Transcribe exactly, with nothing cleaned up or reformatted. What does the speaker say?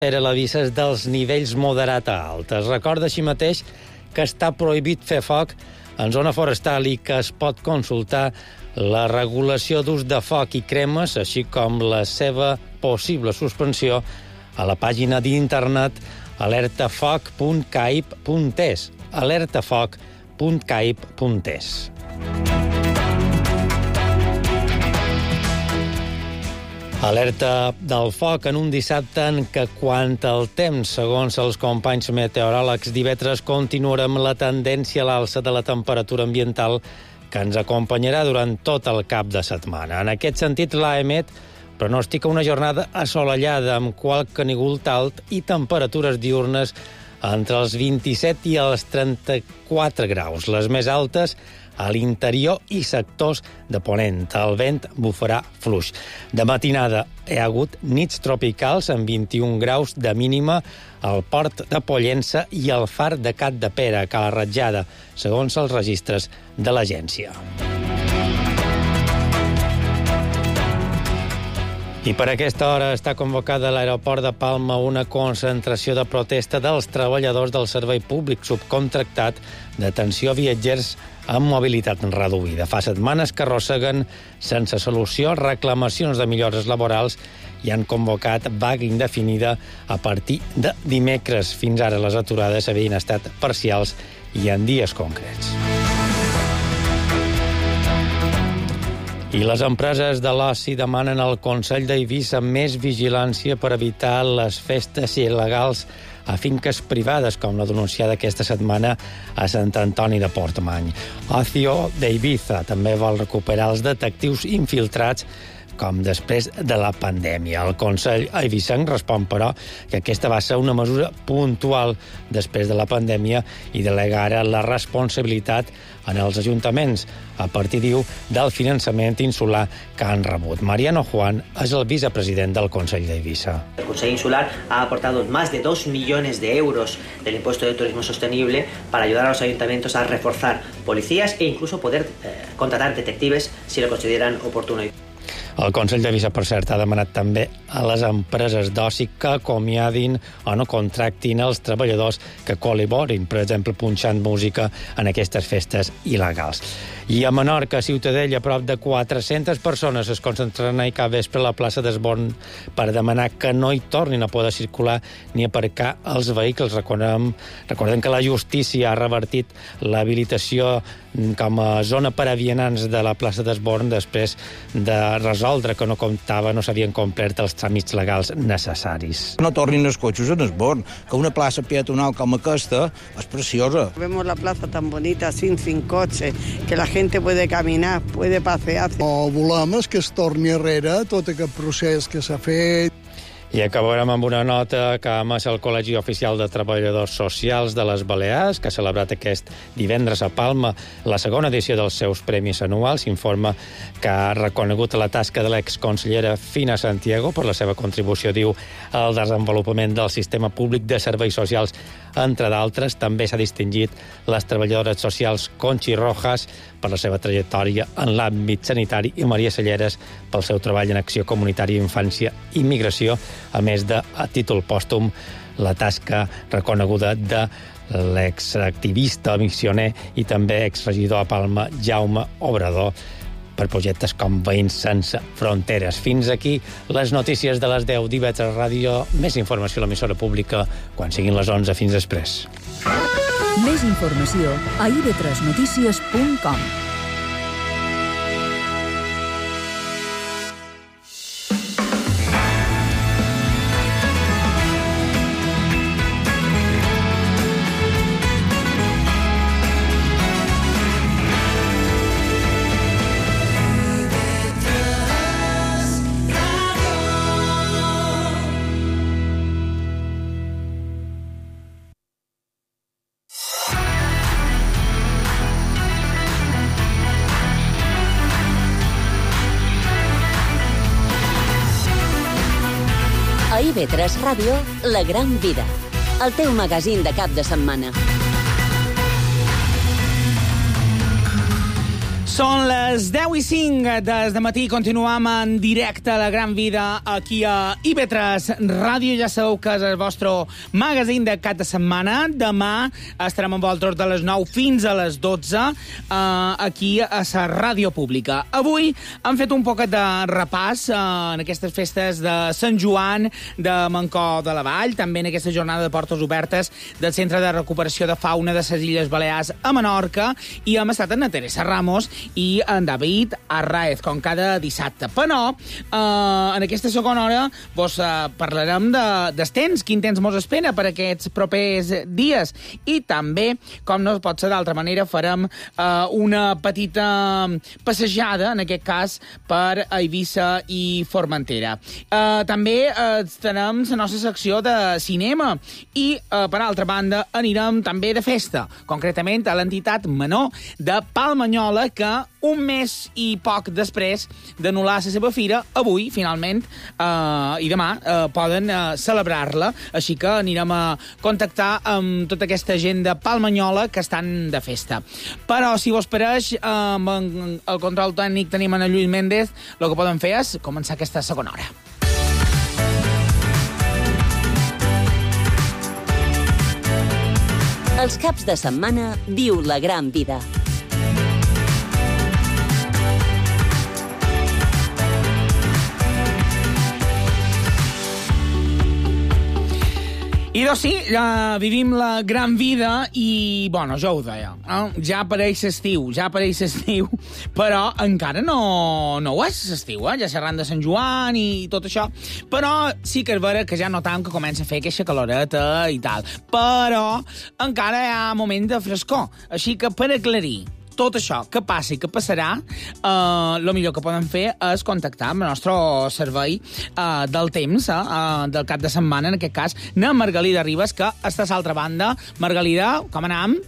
Era l'avises dels nivells moderat a alt. Es recorda així mateix que està prohibit fer foc en zona forestal i que es pot consultar la regulació d'ús de foc i cremes, així com la seva possible suspensió a la pàgina d'internet alertafoc punt caip punt es. alertafoc punt caip punt es. Alerta del foc en un dissabte en què, quant al temps, segons els companys meteoròlegs, divendres continuarem la tendència a l'alça de la temperatura ambiental que ens acompanyarà durant tot el cap de setmana. En aquest sentit, l'AEMET pronostica una jornada assolellada amb qualque nígol alt i temperatures diürnes entre els vint-i-set i els trenta-quatre graus, les més altes a l'interior i sectors de ponent. El vent bufarà fluix. De matinada hi ha hagut nits tropicals amb vint-i-un graus de mínima al port de Pollença i al far de Capdepera, a Cala Ratjada, segons els registres de l'agència. I per aquesta hora està convocada a l'aeroport de Palma una concentració de protesta dels treballadors del servei públic subcontractat d'atenció a viatgers amb mobilitat reduïda. Fa setmanes que arrosseguen sense solució reclamacions de millores laborals i han convocat vaga indefinida a partir de dimecres. Fins ara les aturades havien estat parcials i en dies concrets. I les empreses de l'oci demanen al Consell d'Eivissa més vigilància per evitar les festes il·legals a finques privades, com la denunciada aquesta setmana a Sant Antoni de Portmany. Ocio d'Eivissa també vol recuperar els detectius infiltrats com després de la pandèmia. El Consell eivissenc respon, però, que aquesta va ser una mesura puntual després de la pandèmia i delega ara la responsabilitat en els ajuntaments, a partir, diu, del finançament insular que han rebut. Mariano Juan és el vicepresident del Consell d'Eivissa. El Consell Insular ha aportado más de dos millones de euros del impuesto de turismo sostenible para ayudar a los ayuntamientos a reforzar policías e incluso poder eh, contratar detectives si lo consideran oportuno. El Consell d'Eivissa, per cert, ha demanat també a les empreses d'oci que acomiadin o no contractin els treballadors que col·laborin, per exemple, punxant música en aquestes festes il·legals. I a Menorca, a Ciutadella, a prop de quatre-centes persones es concentraran ahir cap vespre a la plaça d'Esborn per demanar que no hi tornin a poder circular ni aparcar els vehicles. Recordem, recordem que la justícia ha revertit l'habilitació com a zona per a vianants de la plaça d'Esborn després de resoldre que no comptava, no s'havien complert els tràmits legals necessaris. No tornin els cotxes en Esborn, que una plaça peatonal com aquesta és preciosa. Vemos la plaza tan bonita, sin, sin coche, que la gente puede caminar, puede pasear. O volem és que es torni enrere tot aquest procés que s'ha fet. I acabarem amb una nota que ha emès el Col·legi Oficial de Treballadors Socials de les Balears, que ha celebrat aquest divendres a Palma la segona edició dels seus premis anuals. Informa que ha reconegut la tasca de l'exconsellera Fina Santiago per la seva contribució, diu, al desenvolupament del sistema públic de serveis socials. Entre d'altres, també s'ha distingit les treballadores socials Conchi Rojas per la seva trajectòria en l'àmbit sanitari i Maria Selleres pel seu treball en acció comunitària, infància i migració, a més de, a títol pòstum, la tasca reconeguda de l'exactivista missioner i també exregidor a Palma Jaume Obrador per projectes com Veïns Sense Fronteres. Fins aquí les notícies de les deu d'I V tres Ràdio. Més informació a l'emissora pública quan siguin les onze. Fins després. Més informació a i ve tres notícies punt com. A I ve tres Ràdio, La Gran Vida, el teu magazín de cap de setmana. Són les deu i cinc des de matí, continuem en directe a la Gran Vida aquí a I V tres Ràdio. Ja sabeu que és el vostre magazín de cap de setmana. Demà estarem amb vosaltres de les nou fins a les dotze eh, aquí a la Ràdio Pública. Avui hem fet un poquet de repàs eh, en aquestes festes de Sant Joan, de Mancor de la Vall, també en aquesta jornada de portes obertes del Centre de Recuperació de Fauna de les Illes Balears a Menorca, i hem estat en Teresa Ramos i en David Arraez, com cada dissabte. Però, eh, en aquesta segona hora vos eh, parlarem de, dels temps, quin temps mos espera per aquests propers dies. I també, com no pot ser d'altra manera, farem eh, una petita passejada, en aquest cas, per Eivissa i Formentera. Eh, també eh, estarem la nostra secció de cinema i, eh, per altra banda, anirem també de festa, concretament a l'entitat menor de Palmanyola, que un mes i poc després d'anul·lar la seva fira, avui, finalment, eh, i demà, eh, poden eh, celebrar-la. Així que anirem a contactar amb tota aquesta gent de Palmanyola que estan de festa. Però, si vos pareix, eh, amb el control tècnic tenim en Lluís Méndez, el que podem fer és començar aquesta segona hora. Els caps de setmana viu la Gran Vida. I doncs sí, ja vivim la gran vida i, bueno, ja ho deia, eh? Ja apareix l'estiu, ja apareix l'estiu, però encara no, no ho és l'estiu, eh? Ja xerrant de Sant Joan i tot això, però sí que és vera que ja notam que comença a fer aquesta caloreta i tal, però encara hi ha moment de frescor, així que per aclarir tot això, que passa i que passarà, eh, el millor que podem fer és contactar amb el nostre servei eh, del temps, eh, del cap de setmana, en aquest cas, na Margalida Ribas, que està a l'altra banda. Margalida, com anem?